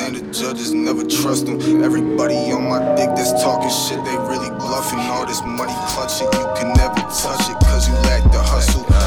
and the judges never trust them. Everybody on my dick that's talking shit, they really bluffing. All this money clutching, you can never touch it, cause you lack the hustle.